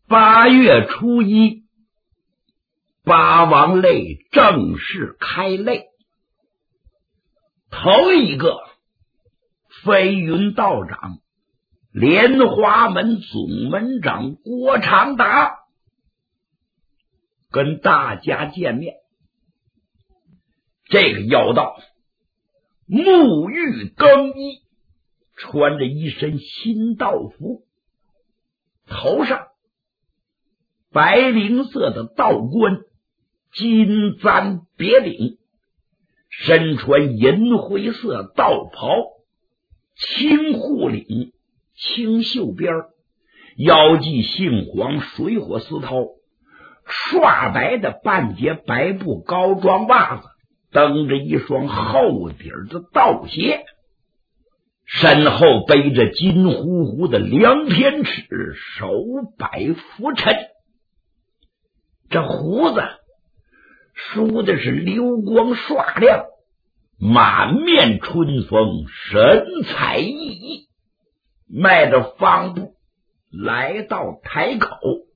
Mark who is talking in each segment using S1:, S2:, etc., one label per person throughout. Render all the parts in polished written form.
S1: 8月初1，八王擂正式开擂。头一个，飞云道长、莲花门总门长郭长达跟大家见面。这个妖道沐浴更衣，穿着一身新道服，头上白绫色的道冠，金簪别领，身穿银灰色道袍，青护领，青袖边，腰系杏黄水火丝绦，刷白的半截白布高装袜子，蹬着一双厚底的道鞋，身后背着金乎乎的量天尺，手摆拂尘。这胡子梳的是流光刷亮，满面春风，神采奕奕，迈着方步来到台口。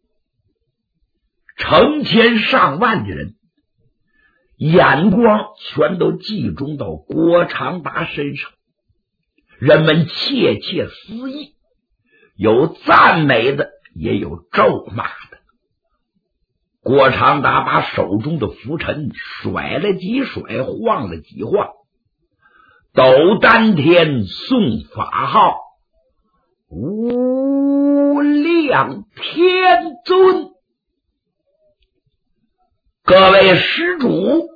S1: 成千上万的人眼光全都集中到郭长达身上，人们窃窃私议，有赞美的，也有咒骂的。郭长达把手中的拂尘甩了几甩，晃了几晃，斗丹天诵法号，无量天尊。各位施主，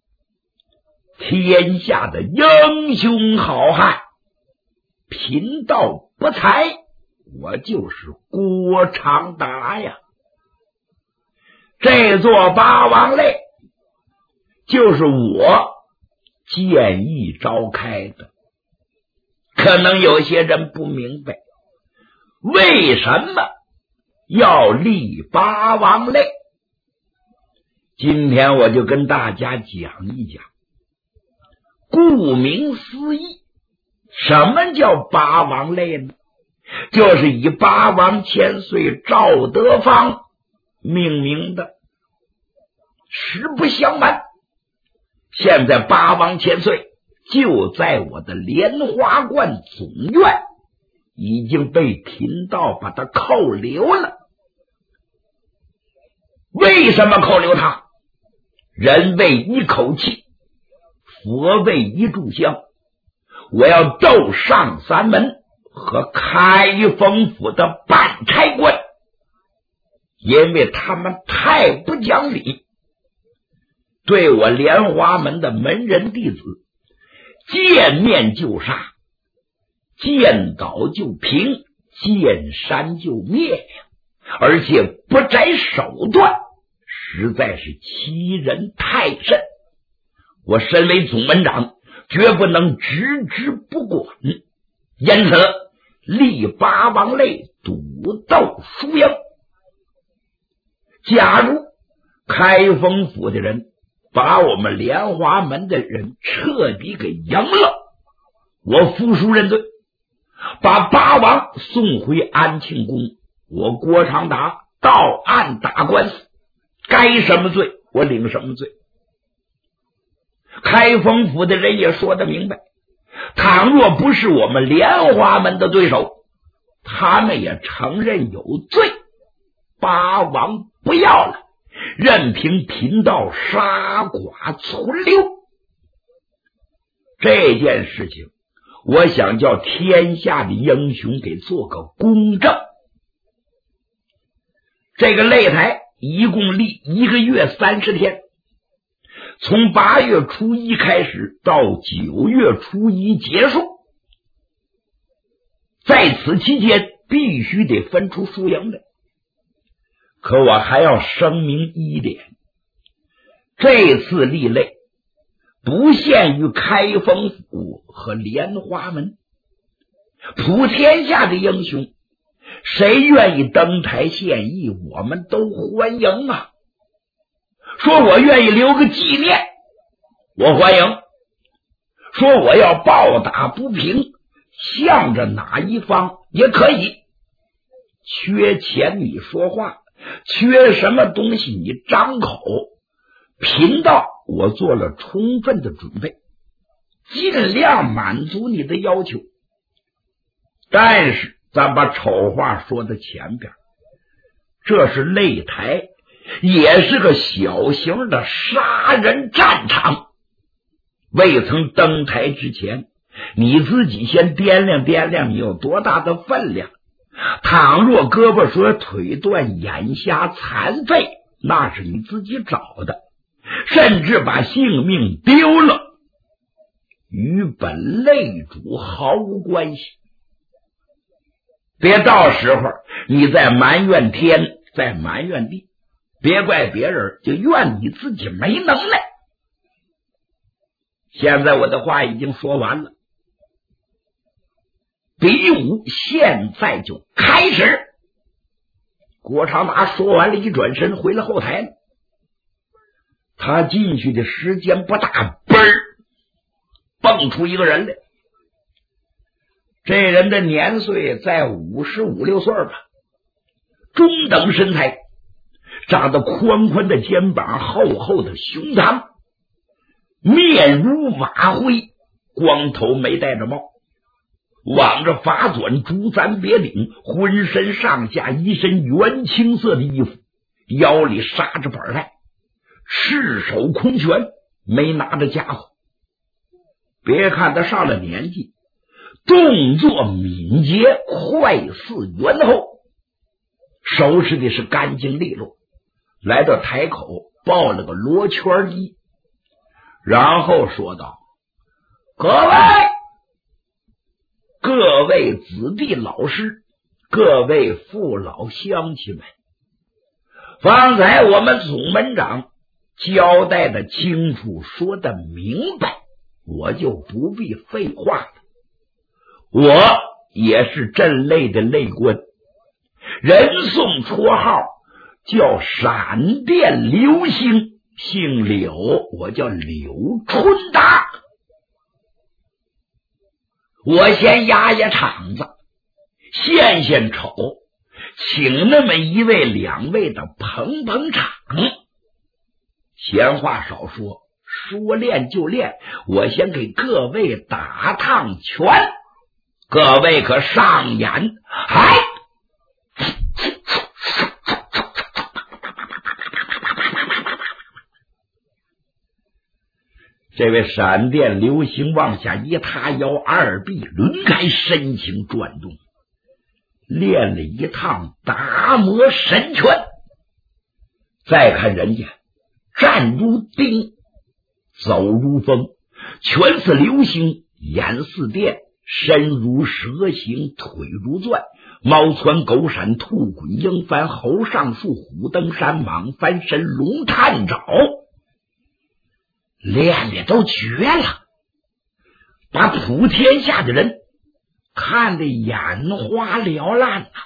S1: 天下的英雄好汉，贫道不才，我就是郭长达呀。这座八王擂就是我建议召开的。可能有些人不明白，为什么要立八王擂？今天我就跟大家讲一讲。顾名思义，什么叫八王擂呢？就是以八王千岁赵德芳命名的。实不相瞒，现在八王千岁就在我的莲花观总院，已经被贫道把他扣留了。为什么扣留他？人为一口气，佛为一炷香，我要斗上三门和开封府的办差官，因为他们太不讲理，对我莲花门的门人弟子见面就杀，见倒就平，见山就灭，而且不择手段，实在是欺人太甚。我身为总门长，绝不能置之不管，因此立八王擂，赌斗输赢。假如开封府的人把我们莲花门的人彻底给赢了，我服输认罪，把八王送回安庆宫，我郭长达到案打官司，该什么罪我领什么罪。开封府的人也说得明白，倘若不是我们莲花门的对手，他们也承认有罪，八王不要了，任凭贫道杀剐存留。这件事情我想叫天下的英雄给做个公证。这个擂台一共立1个月30天，从8月初1开始到9月初1结束，在此期间必须得分出输赢来。可我还要声明一点，这次立擂不限于开封府和莲花门，普天下的英雄，谁愿意登台献艺，我们都欢迎啊。说我愿意留个纪念，我欢迎；说我要抱打不平，向着哪一方也可以。缺钱你说话， 缺什么东西你张口，贫道我做了充分的准备，尽量满足你的要求。但是咱把丑话说在前边，这是擂台，也是个小型的杀人战场。未曾登台之前，你自己先掂量掂量你有多大的分量。倘若胳膊折腿断眼瞎残废，那是你自己找的，甚至把性命丢了，与本擂主毫无关系。别到时候你再埋怨天，再埋怨地，别怪别人，就怨你自己没能耐。现在我的话已经说完了，比武现在就开始。郭长达说完了，一转身回了后台了。他进去的时间不大，嘣儿蹦出一个人来。这人的年岁在55、56岁吧，中等身材，长得宽宽的肩膀，厚厚的胸膛，面如瓦灰，光头没戴着帽，挽着发短，竹簪别领，浑身上下一身原青色的衣服，腰里插着板带，赤手空拳，没拿着家伙。别看他上了年纪，动作敏捷，快似猿猴，收拾的是干净利落。来到台口，抱了个罗圈衣，然后说道：各位子弟老师，各位父老乡亲们，方才我们总门长交代的清楚，说的明白，我就不必废话了。我也是镇擂的擂官，人送绰号叫闪电流星，姓柳，我叫柳春达。我先压压场子，献丑，请那么一位两位的捧捧场。闲话少说，说练就练，我先给各位打趟拳，各位可上眼。嗨！这位闪电流星往下一塌腰，二臂抡开，身形转动，练了一趟达摩神拳。再看人家站如钉，走如风，拳似流星，眼似电，身如蛇形，腿如钻，猫窜狗闪，兔滚鹰翻，猴上树，虎登山，蟒翻身，龙探爪，练的都绝了，把普天下的人看得眼花缭乱啊！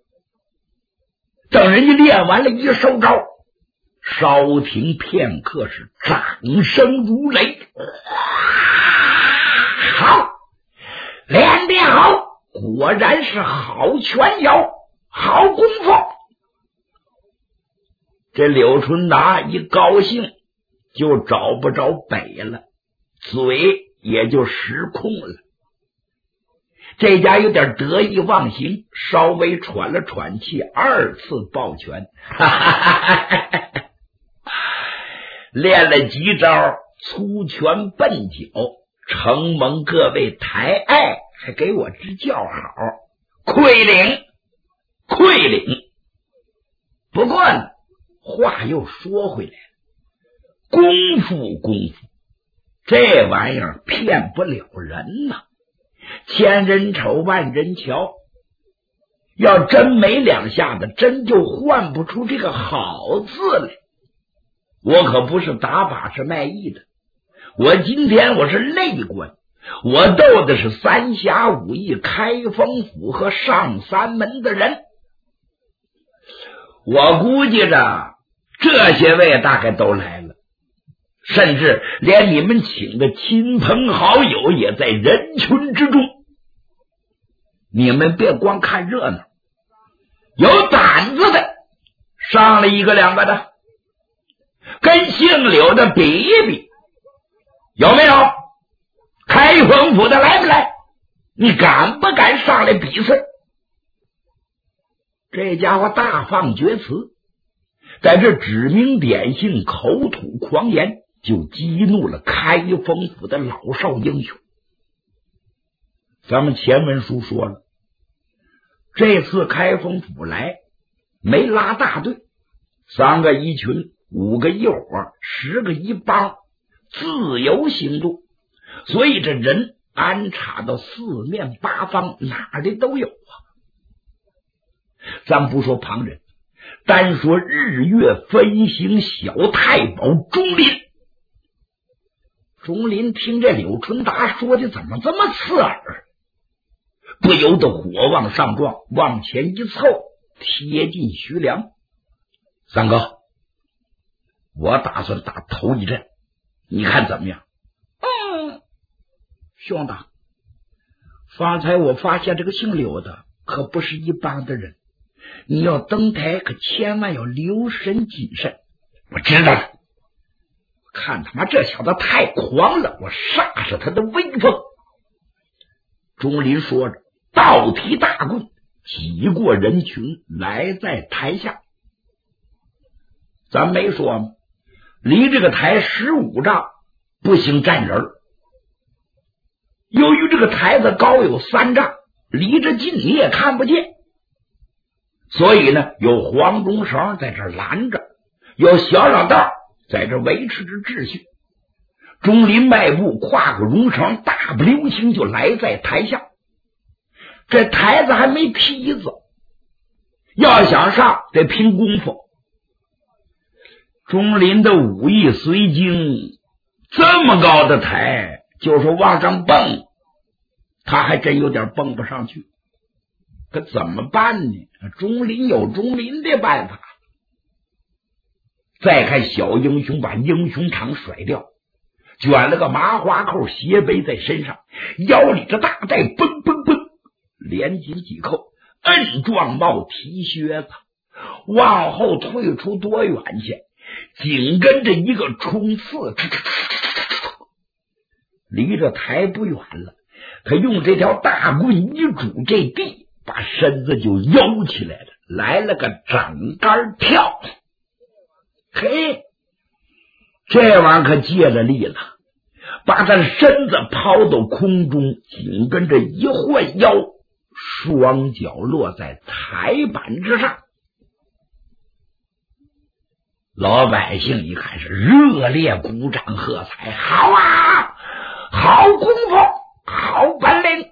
S1: 等人家练完了，一收招，稍停片刻，是掌声如雷。好，练得好，果然是好拳脚，好功夫。这柳春达一高兴，就找不着北了，嘴也就失控了。这家有点得意忘形，稍微喘了喘气，二次抱拳，练了几招粗拳笨脚，承蒙各位抬爱，还给我支叫好，亏领。不过呢，话又说回来了，功夫，这玩意儿骗不了人呐，千人瞅万人瞧，要真没两下子，真就换不出这个好字来。我可不是打把式卖艺的，我今天我是擂官，我斗的是三峡武艺、开封府和上三门的人。我估计着这些位大概都来了，甚至连你们请的亲朋好友也在人群之中。你们别光看热闹，有胆子的上来一个两个的，跟姓柳的比一比，有没有？开封府的来不来？你敢不敢上来比试？这家伙大放厥词，在这指名点姓、口吐狂言，就激怒了开封府的老少英雄。咱们前文书说了，这次开封府来没拉大队，3个一群，5个一伙，10个一帮，自由行动，所以这人安插到四面八方，哪里都有啊。咱不说旁人，单说日月分行小太保钟林。钟林听这柳春达说的怎么这么刺耳，不由得火往上撞，往前一凑，贴近徐良。三哥，我打算打头一阵，你看怎么样？兄弟，方才我发现这个姓柳的可不是一般的人，你要登台可千万要留神谨慎。我知道了，看他妈这小子太狂了，我煞煞他的威风。钟林说着，倒提大棍，挤过人群，来在台下。咱没说吗？离这个台15丈不行站人，由于这个台子高有3丈，离着近你也看不见，所以呢，有黄钟绳在这拦着，有小老道在这维持着秩序。钟林迈步跨过绒绳，大步流星就来在台下。这台子还没梯子，要想上得拼功夫。钟林的武艺虽精，这么高的台就说往上蹦，他还真有点蹦不上去。可怎么办呢？钟林有钟林的办法。再看小英雄把英雄场甩掉，卷了个麻花扣斜背在身上，腰里这大带蹦蹦蹦，连紧几扣，摁撞帽提靴子，往后退出多远去，紧跟着一个冲刺，离着台不远了，他用这条大棍一拄这地，把身子就悠起来了，来了个整杆跳。嘿，这玩意儿可借了力了，把他身子抛到空中，紧跟着一换腰，双脚落在台板之上。老百姓一看是热烈鼓掌喝彩，好啊，好功夫，好本领。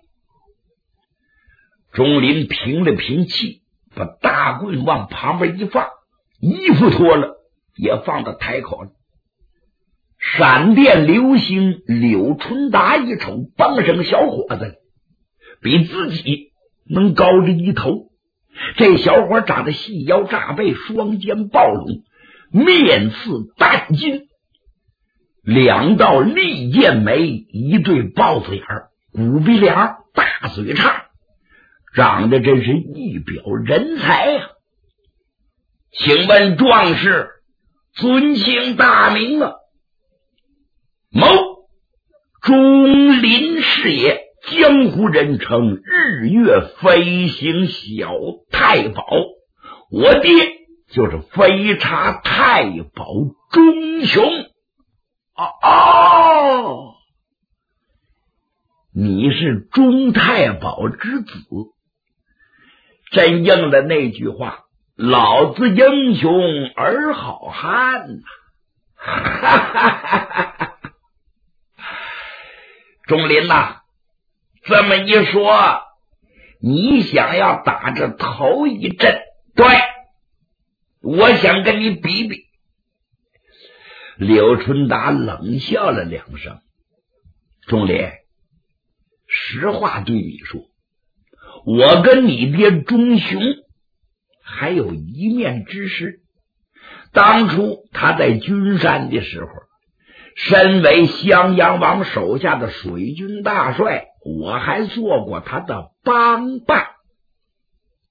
S1: 钟林平了平气，把大棍往旁边一放，衣服脱了也放到台口了。闪电流星，柳春达一瞅，蹦上个小伙子，比自己能高着一头。这小伙长得细腰炸背，双肩暴拢，面似淡金，2道利剑眉，一对豹子眼，骨鼻梁，大嘴叉，长得真是一表人才呀！请问壮士尊姓大名啊？某钟林是也，江湖人称日月飞行小太保，我爹就是飞叉太保钟雄。哦，你是钟太保之子，真应了那句话，老子英雄儿好汉呐！哈哈哈哈！钟林呐，这么一说，你想要打这头一阵？对，我想跟你比比。柳春达冷笑了2声。钟林，实话对你说，我跟你爹钟雄还有一面之识。当初他在君山的时候，身为襄阳王手下的水军大帅，我还做过他的帮办。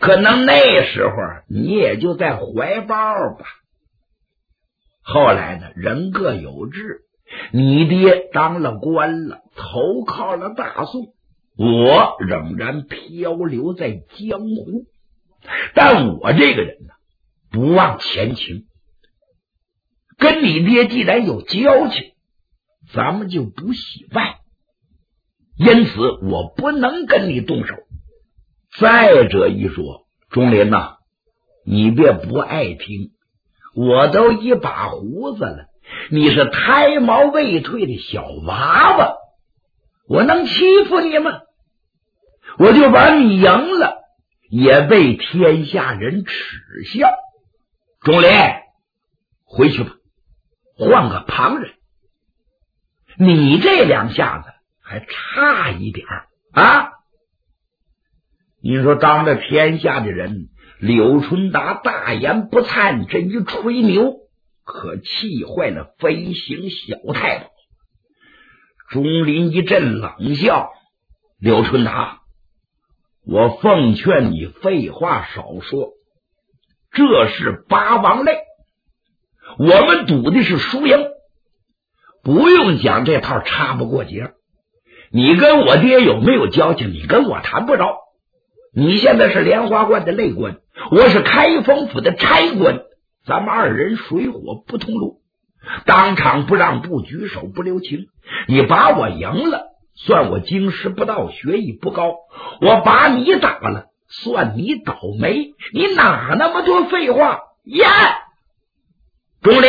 S1: 可能那时候你也就在怀抱吧。后来呢，人各有志，你爹当了官了，投靠了大宋，我仍然漂流在江湖。但我这个人呢，不忘前情，跟你爹既然有交情，咱们就不喜外，因此我不能跟你动手。再者一说，钟林呐，你别不爱听，我都一把胡子了，你是胎毛未退的小娃娃，我能欺负你吗？我就把你赢了，也被天下人耻笑。钟林，回去吧，换个旁人。你这两下子还差一点啊！你说当着天下的人，柳春达大言不惭，这一吹牛，可气坏了飞行小太保。钟林一阵冷笑：柳春达，我奉劝你废话少说，这是八王擂，我们赌的是输赢，不用讲这套插不过节。你跟我爹有没有交情，你跟我谈不着。你现在是莲花观的内官，我是开封府的差官，咱们二人水火不同路，当场不让步，举手不留情。你把我赢了，算我经师不到，学艺不高；我把你打了，算你倒霉。你哪那么多废话呀？钟林，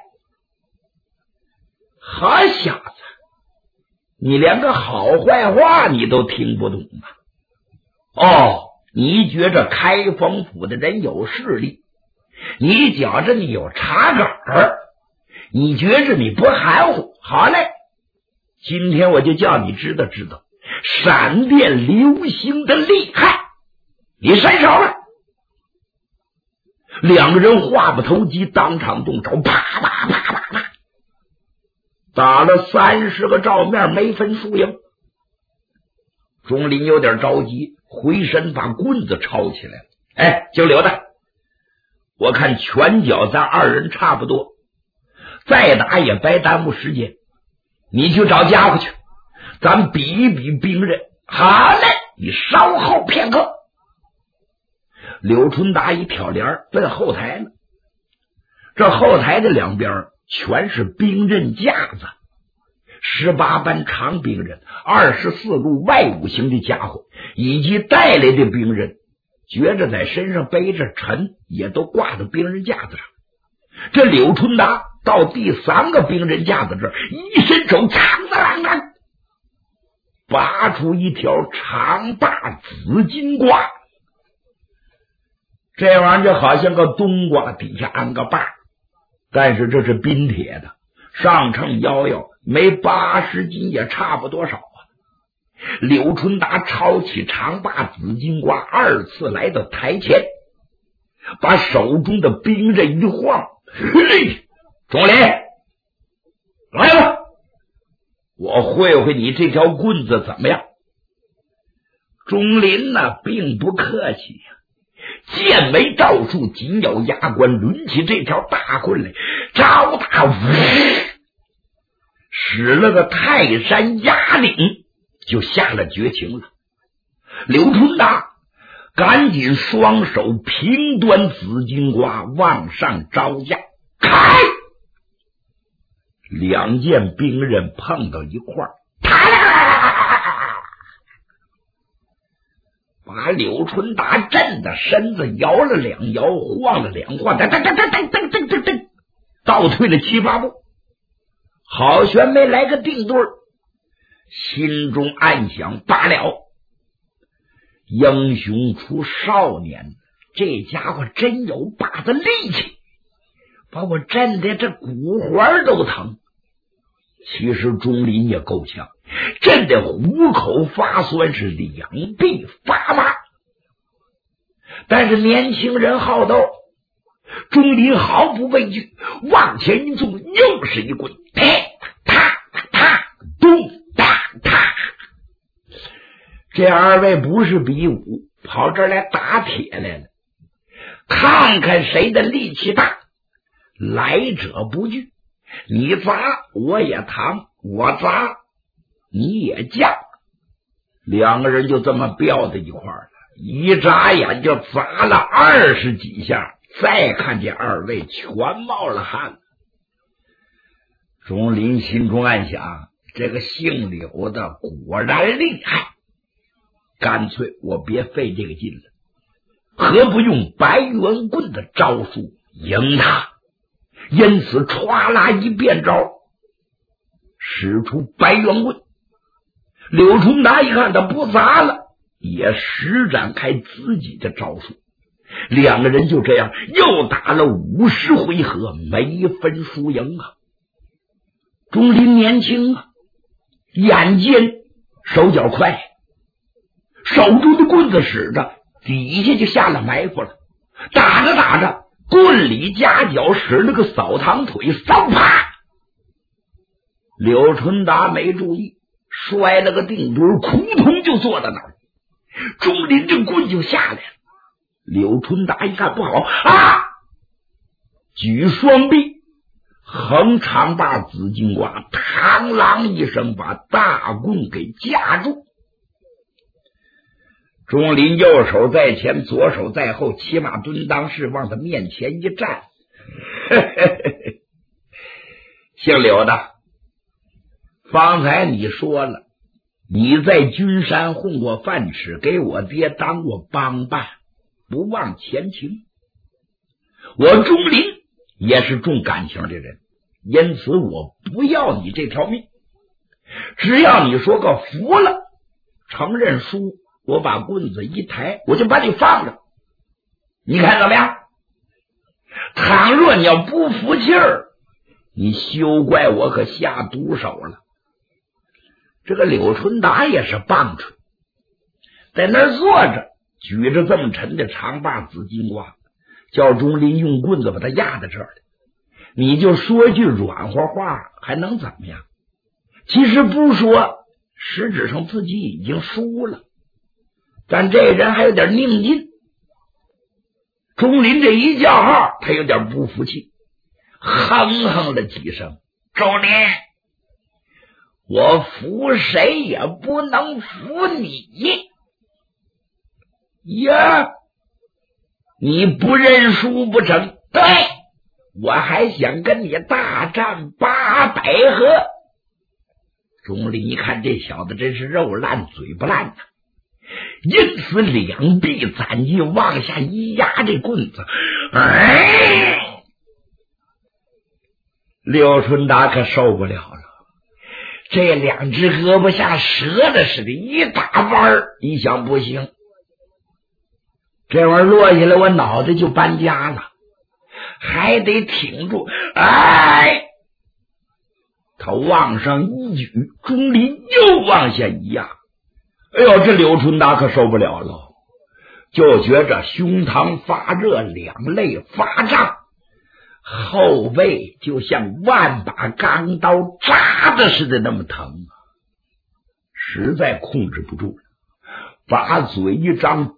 S1: 好小子，你连个好坏话你都听不懂啊！哦，你觉着开封府的人有势力，你觉着你有茶杆儿，你觉着你不含糊。好嘞，今天我就叫你知道知道闪电流星的厉害。你伸手了。两个人话不投机，当场动手，啪啪啪啪啪，打了30个照面，没分输赢。钟林有点着急，回身把棍子抄起来了。哎，姓刘的，我看拳脚咱二人差不多，再打也白耽误时间，你去找家伙去，咱比一比兵刃。好嘞，你稍后片刻。柳春达一挑帘奔后台了，这后台的两边全是兵刃架子，18般长兵刃，24路外五行的家伙，以及带来的兵刃，觉着在身上背着沉，也都挂在兵刃架子上。这柳春达到第3个兵刃架子这儿，一伸手，嘡嘡嘡，拔出一条长把紫金瓜。这玩意儿就好像个冬瓜底下安个把，但是这是冰铁的，上秤摇摇，没80斤也差不多少啊。柳春达抄起长把紫金瓜，2次来到台前，把手中的兵刃一晃，嘿，钟林，来吧，我会会你这条棍子怎么样？钟林呢，并不客气呀，剑眉照树，紧咬牙关，抡起这条大棍来，招打使了个泰山压顶，就下了绝情了。柳春达赶紧双手平端紫金瓜，往上招架，开！两件兵刃碰到一块儿，把柳春达震的身子摇了2摇，晃了2晃，噔噔噔噔噔噔噔噔，倒退了7、8步，好悬没来个定对儿，心中暗想：罢了，英雄出少年，这家伙真有把子力气，把我震的这骨环都疼。其实钟林也够呛，震得虎口发酸，是两臂发麻。但是年轻人好斗，钟林毫不畏惧，往前一纵，又是一棍，啪啪啪，咚哒哒。 这二位不是比武，跑这儿来打铁来了，看看谁的力气大，来者不拒，你砸我也扛，我砸你也犟。两个人就这么飙在一块儿了，一眨眼就砸了20几下，再看见二位全冒了汗。钟林心中暗想，这个姓柳的果然厉害，干脆我别费这个劲了，何不用白圆棍的招数赢他？因此歘啦一变招，使出白圆棍。柳冲达一看他不砸了，也施展开自己的招数。两个人就这样又打了50回合，没分输赢啊。钟林年轻啊，眼尖手脚快，手中的棍子使着，底下就下了埋伏了。打着打着，棍里夹脚使了个扫堂腿，嗖啪！柳春达没注意，摔了个定墩，扑通就坐在那儿。钟林这棍就下来了。柳春达一看不好啊，举双臂横长把紫金瓜，螳螂一声把大棍给夹住。钟林右手在前，左手在后，骑马蹲裆式往他面前一站。姓柳的，方才你说了，你在君山混过饭吃，给我爹当过帮办，不忘前情。我钟林也是重感情的人，因此我不要你这条命，只要你说个服了，承认输，我把棍子一抬，我就把你放着，你看怎么样？倘若你要不服气儿，你休怪我可下毒手了。这个柳春达也是棒槌，在那儿坐着，举着这么沉的长把紫金瓜，叫钟林用棍子把他压在这儿。你就说句软和话，还能怎么样？其实不说，实质上自己已经输了，但这人还有点拧劲。钟林这一叫号，他有点不服气，哼哼了几声。钟林，我服谁也不能服你呀！你不认输不成？对，我还想跟你大战800合。钟林一看这小子真是肉烂嘴不烂呐，因此两臂攒劲往下一压这棍子，柳春达可受不了了，这两只胳膊像折了似的，一打弯，一想不行，这玩意儿落下来我脑袋就搬家了，还得挺住。他往上一举，钟林又往下一压。哎呦，这柳春达可受不了了，就觉着胸膛发热，两肋发胀，后背就像万把钢刀扎的似的那么疼，实在控制不住了，把嘴一张，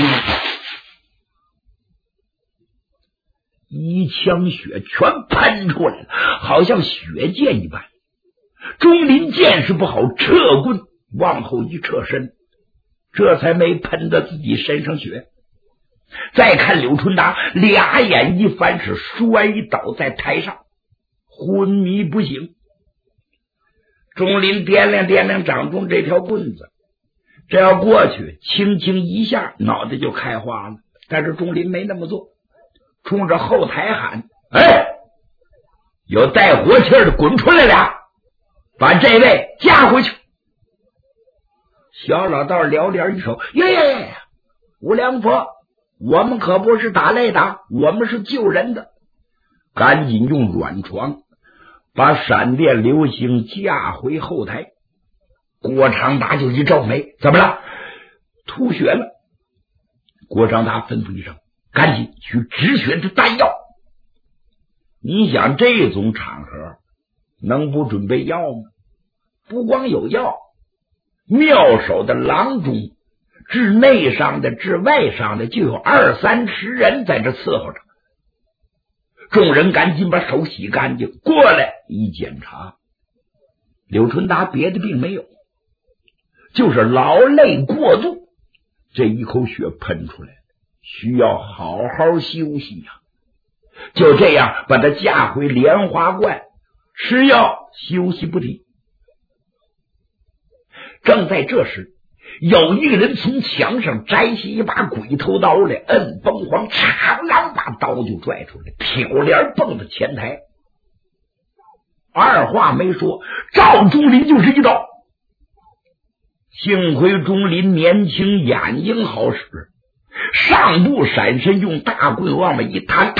S1: 一腔血全喷出来了，好像血溅一般。钟林见识不好，撤棍往后一撤身，这才没喷到自己身上血。再看柳春达俩眼一翻，是摔倒在台上，昏迷不醒。钟林掂量掂量掌中这条棍子，这要过去轻轻一下，脑袋就开花了。但是钟林没那么做，冲着后台喊：有带活气的滚出来俩，把这位架回去。小老道撩脸一手：吴良佛，我们可不是打擂打，我们是救人的。赶紧用软床把闪电流星架回后台。郭长达就一皱眉：怎么了？吐血了。郭长达吩咐一声：赶紧去止血的丹药。你想这种场合能不准备药吗？不光有药， 庙首的郎中，至内上的至外上的，就有20-30人在这伺候着。众人赶紧把手洗干净，过来一检查，柳春达别的病没有，就是劳累过度，这一口血喷出来了，需要好好休息呀。就这样把他架回莲花观，吃药休息不停。正在这时，有一个人从墙上摘下一把鬼头刀来，摁崩簧，长啷把刀就拽出来，挑帘蹦到前台，二话没说，照钟林就是一刀。幸亏钟林年轻，眼睛好使，上步闪身，用大棍往外一弹，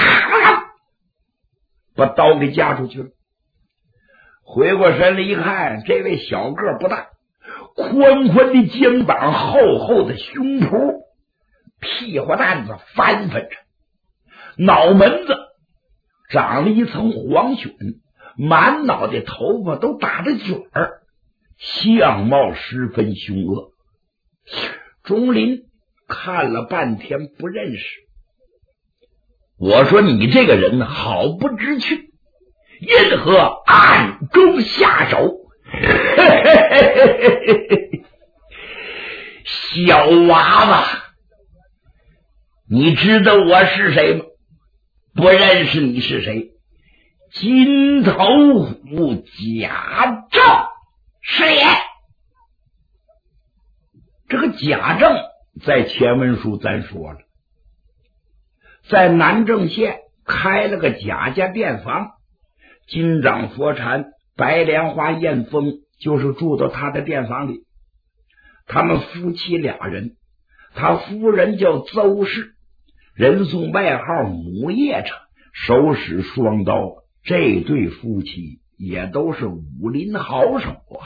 S1: 把刀给架出去了。回过神来一看，这位小个不大，宽宽的肩膀，厚厚的胸脯，屁股蛋子翻翻着，脑门子长了一层黄癣，满脑袋头发都打着卷儿，相貌十分凶恶。钟林看了半天不认识，我说你这个人好不知趣，因何暗中下手？小娃娃，你知道我是谁吗？不认识你是谁？金头虎贾政是也。这个贾政在前文书咱说了，在南郑县开了个贾家店房，金掌佛禅、白莲花燕峰就是住到他的店房里。他们夫妻俩人，他夫人叫邹氏，人送外号母夜叉，手使双刀，这对夫妻也都是武林好手啊。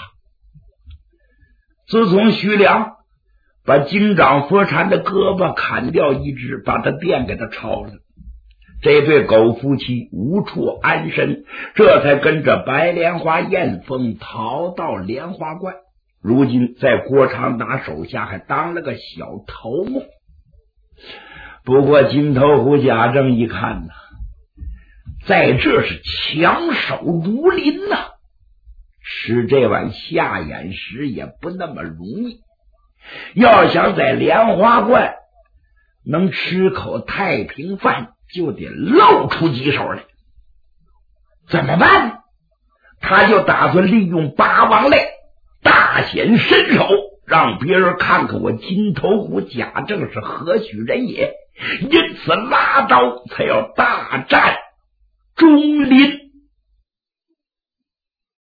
S1: 自从徐良把金掌佛禅的胳膊砍掉一只，把他店给他抄了，这对狗夫妻无处安身，这才跟着白莲花燕峰逃到莲花观，如今在郭长达手下还当了个小头目。不过金头虎贾政一看呢，在这是强手如林呐，吃这碗下眼食也不那么容易，要想在莲花观能吃口太平饭，就得露出几手来。怎么办呢？他就打算利用八王类大显身手，让别人看看我金头虎贾政是何许人也，因此拉刀才要大战